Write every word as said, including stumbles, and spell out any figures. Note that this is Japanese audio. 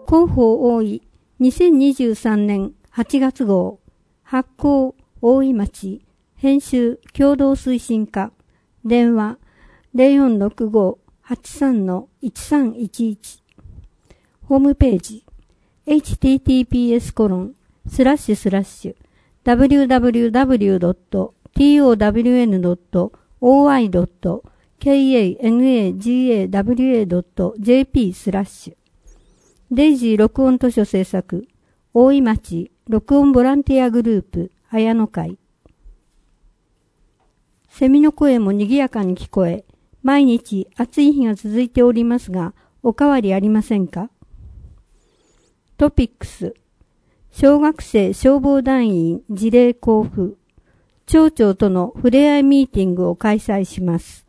広報大井にせんにじゅうさんねんはちがつ号発行大井町編集共同推進課電話 ゼロよんろくご はちさん いちさんいちいち ホームページ エイチティーティーピーエスコロンスラッシュスラッシュダブリューダブリューダブリュードットトワンドットオーアイドットケーエーエヌエージーエーダブリューエードットジェーピー スラッシュデイジー録音図書制作大井町録音ボランティアグループ綾野会セミの声も賑やかに聞こえ、毎日暑い日が続いておりますが、お変わりありませんか？トピックス、小学生消防団員事例交付、町長とのふれあいミーティングを開催します。